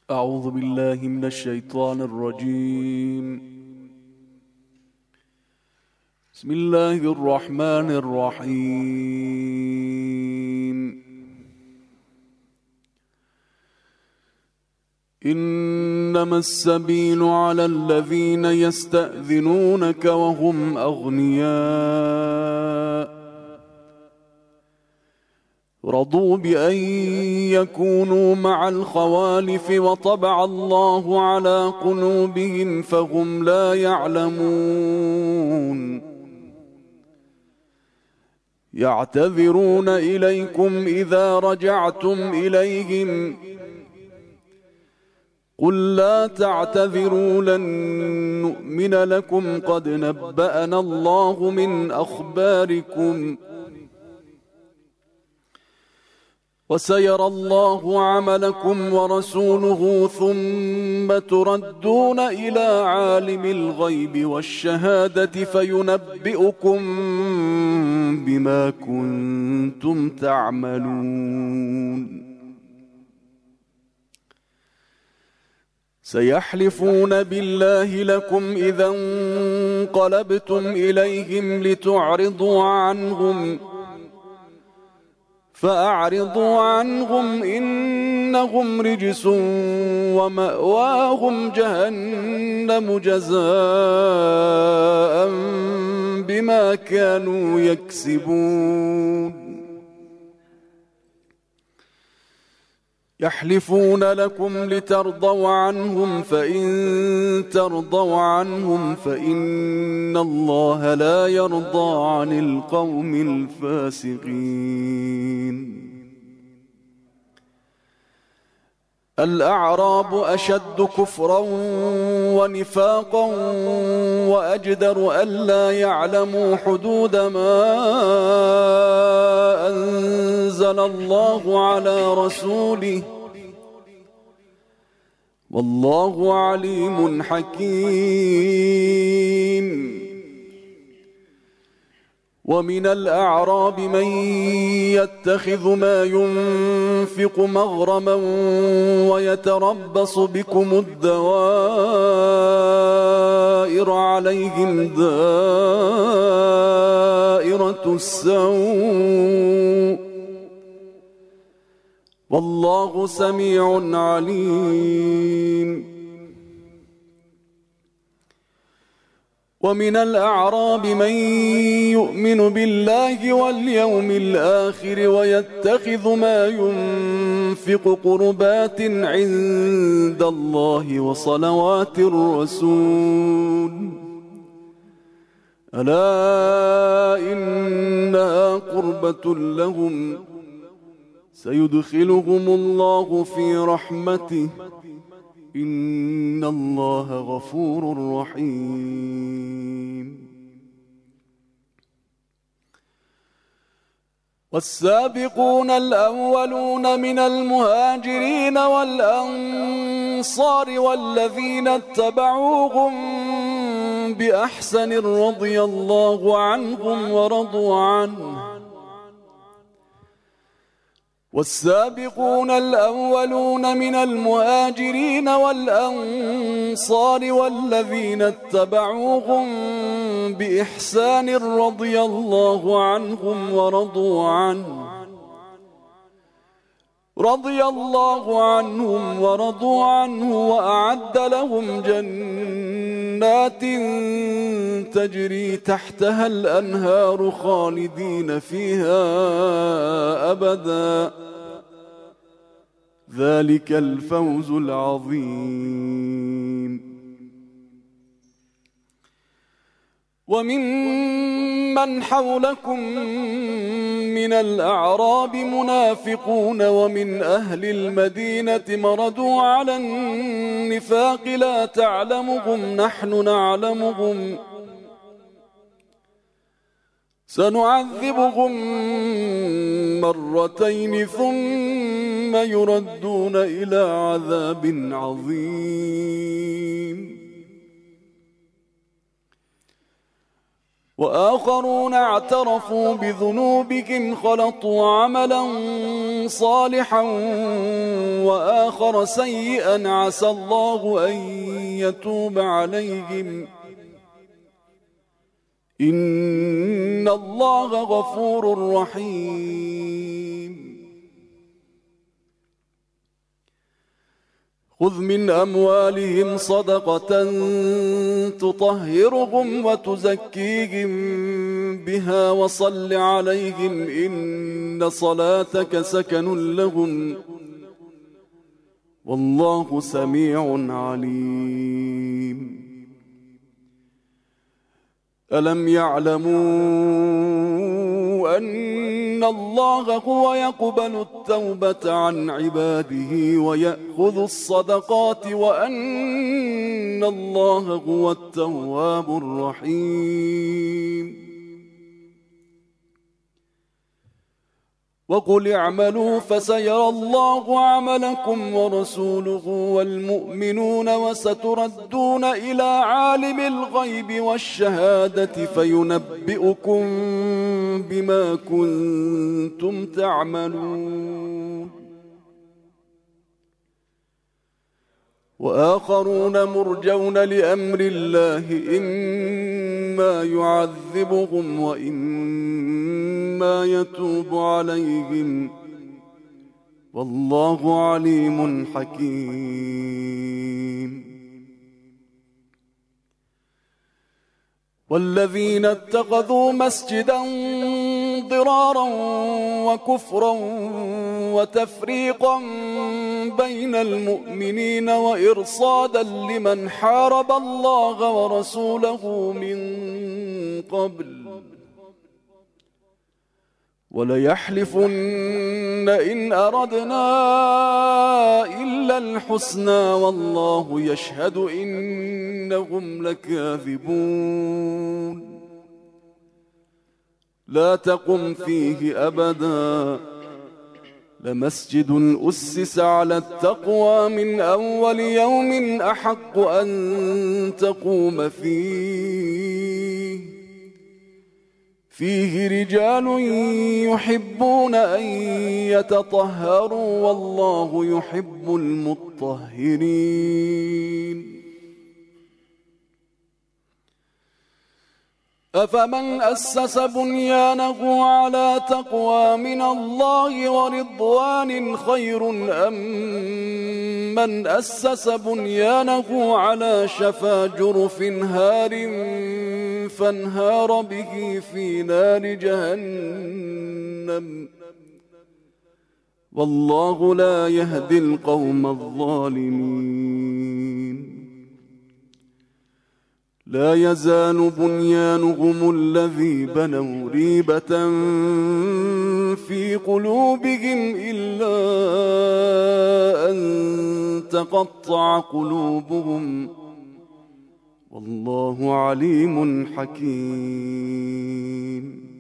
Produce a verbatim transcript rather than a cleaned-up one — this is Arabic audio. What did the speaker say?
أعوذ بالله من الشيطان الرجيم. بسم الله الرحمن الرحيم. إنما السبيل على الذين يستأذنونك وهم أغنياء رضوا بأن يكونوا مع الخوالف وطبع الله على قلوبهم فهم لا يعلمون. يعتذرون إليكم إذا رجعتم إليهم قل لا تعتذروا لن نؤمن لكم قد نبأنا الله من أخباركم وسيرى الله عملكم ورسوله ثم تردون إلى عالم الغيب والشهادة فينبئكم بما كنتم تعملون. سيحلفون بالله لكم إذا انقلبتم إليهم لتعرضوا عنهم فأعرضوا عنهم إنهم رجس ومأواهم جهنم جزاء بما كانوا يكسبون. يحلفون لكم لترضوا عنهم فإن ترضوا عنهم فإن الله لا يرضى عن القوم الفاسقين. الأعراب أشد كفرا ونفاقا وأجدر ألا يعلموا حدود ما أنزل الله على رسوله والله عليم حكيم. ومن الأعراب من يتخذ ما ينفق مغرما ويتربص بكم الدوائر عليهم دائرة السوء والله سميع عليم. ومن الأعراب من يؤمن بالله واليوم الآخر ويتخذ ما ينفق قربات عند الله وصلوات الرسول ألا إنها قربة لهم سيدخلهم الله في رحمته إن الله غفور رحيم. والسابقون الأولون من المهاجرين والأنصار والذين اتبعوهم بأحسن رضي الله عنهم ورضوا عنه والسابقون الأولون من المهاجرين والأنصار والذين اتبعوهم بإحسان رضي الله عنهم ورضوا عنه رضي الله عنهم ورضوا عنه وأعد لهم جنات تجري تحتها الأنهار خالدين فيها أبدا ذلك الفوز العظيم. وممن حولكم من الأعراب منافقون ومن أهل المدينة مردوا على النفاق لا تعلمهم نحن نعلمهم سنعذبهم مرتين ثم يردون إلى عذاب عظيم. وآخرون اعترفوا بذنوبهم خلطوا عملا صالحا وآخر سيئا عسى الله أن يتوب عليهم إن الله غفور رحيم. خذ من أموالهم صدقة تطهرهم وتزكيهم بها وصل عليهم إن صلاتك سكن لهم والله سميع عليم. ألم يعلموا أن الله هو يقبل التوبة عن عباده ويأخذ الصدقات وأن الله هو التواب الرحيم. وقل اعملوا فسيرى الله عملكم ورسوله والمؤمنون وستردون إلى عالم الغيب والشهادة فينبئكم بما كنتم تعملون. وآخرون مرجون لأمر الله إما يعذبهم وإما يتوب عليهم والله عليم حكيم. والذين اتخذوا مسجدا ضرارا وكفرا وتفريقا بين المؤمنين وإرصادا لمن حارب الله ورسوله من قبل وليحلفن إن أردنا إلا الحسنى والله يشهد إنهم لكاذبون. لا تقم فيه أبدا لمسجد أسس على التقوى من أول يوم أحق أن تقوم فيه فيه رجال يحبون أن يتطهروا والله يحب المطهرين. أفمن أسس بنيانه على تقوى من الله ورضوان خير أم من أسس بنيانه على شفا جرف هار فانهار به في نار جهنم والله لا يهدي القوم الظالمين. لا يزال بنيانهم الذي بنوا ريبة في قلوبهم إلا أن تقطع قلوبهم والله عليم حكيم.